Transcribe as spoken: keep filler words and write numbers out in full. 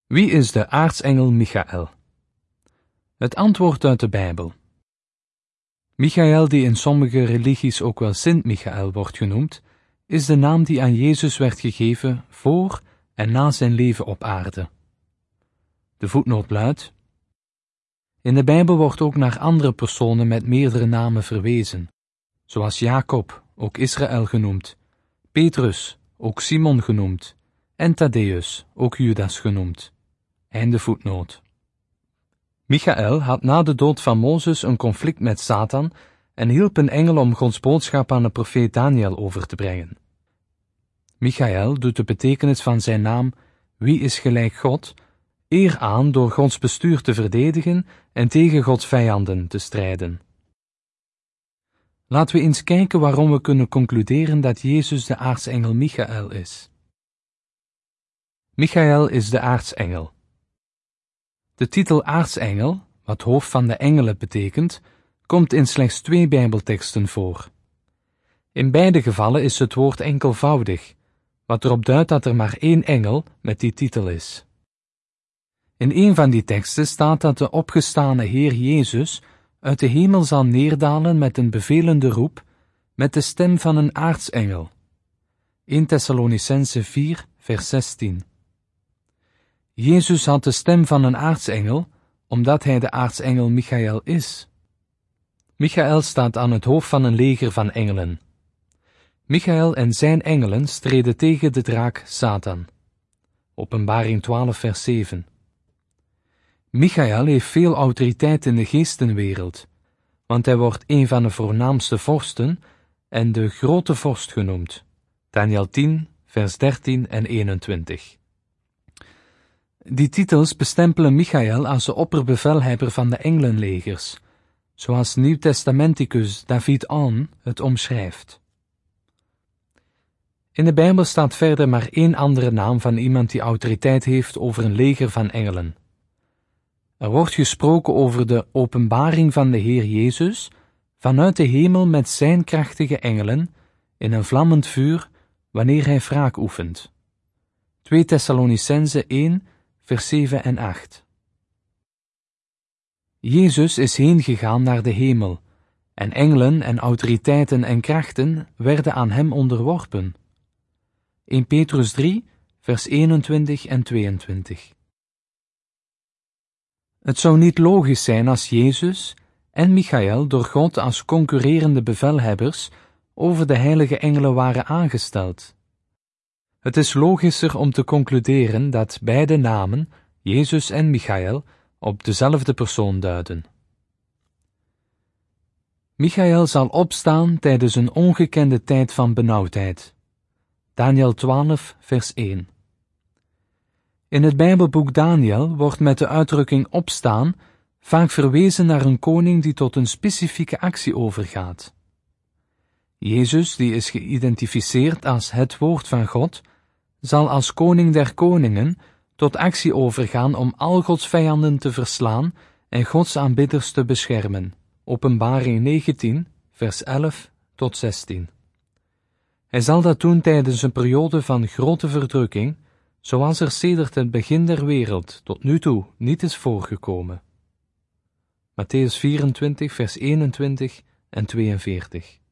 Wie is de aartsengel Michael? Het antwoord uit de Bijbel. Michael, die in sommige religies ook wel Sint Michael wordt genoemd, is de naam die aan Jezus werd gegeven voor en na zijn leven op aarde. De voetnoot luidt: in de Bijbel wordt ook naar andere personen met meerdere namen verwezen, zoals Jacob, ook Israël genoemd, Petrus, ook Simon genoemd, en Thaddäus, ook Judas genoemd. Einde voetnoot. Michael had na de dood van Mozes een conflict met Satan en hielp een engel om Gods boodschap aan de profeet Daniel over te brengen. Michael doet de betekenis van zijn naam, wie is gelijk God, eer aan door Gods bestuur te verdedigen en tegen Gods vijanden te strijden. Laten we eens kijken waarom we kunnen concluderen dat Jezus de aartsengel Michael is. Michael is de aartsengel. De titel aartsengel, wat hoofd van de engelen betekent, komt in slechts twee Bijbelteksten voor. In beide gevallen is het woord enkelvoudig, wat erop duidt dat er maar één engel met die titel is. In een van die teksten staat dat de opgestane Heer Jezus uit de hemel zal neerdalen met een bevelende roep, met de stem van een aartsengel. Eerste Thessalonicenzen vier, vers zestien. Jezus had de stem van een aartsengel, omdat hij de aartsengel Michael is. Michael staat aan het hoofd van een leger van engelen. Michael en zijn engelen streden tegen de draak Satan. Openbaring twaalf, vers zeven. Michael heeft veel autoriteit in de geestenwereld, want hij wordt een van de voornaamste vorsten en de grote vorst genoemd. Daniel tien, vers dertien en eenentwintig. Die titels bestempelen Michael als de opperbevelhebber van de engelenlegers, zoals Nieuwtestamenticus David An het omschrijft. In de Bijbel staat verder maar één andere naam van iemand die autoriteit heeft over een leger van engelen. Er wordt gesproken over de openbaring van de Heer Jezus vanuit de hemel met zijn krachtige engelen in een vlammend vuur wanneer hij wraak oefent. Tweede Thessalonicenzen één, vers zeven en acht. Jezus is heen gegaan naar de hemel, en engelen en autoriteiten en krachten werden aan hem onderworpen. Eerste Petrus drie, vers eenentwintig en tweeëntwintig. Het zou niet logisch zijn als Jezus en Michael door God als concurrerende bevelhebbers over de heilige engelen waren aangesteld. Het is logischer om te concluderen dat beide namen, Jezus en Michael, op dezelfde persoon duiden. Michael zal opstaan tijdens een ongekende tijd van benauwdheid. Daniel twaalf, vers één. In het Bijbelboek Daniel wordt met de uitdrukking opstaan vaak verwezen naar een koning die tot een specifieke actie overgaat. Jezus, die is geïdentificeerd als het woord van God, zal als koning der koningen tot actie overgaan om al Gods vijanden te verslaan en Gods aanbidders te beschermen. Openbaring negentien, vers elf tot zestien. Hij zal dat doen tijdens een periode van grote verdrukking, zoals er sedert het begin der wereld tot nu toe niet is voorgekomen. Mattheüs vierentwintig, vers eenentwintig en tweeënveertig.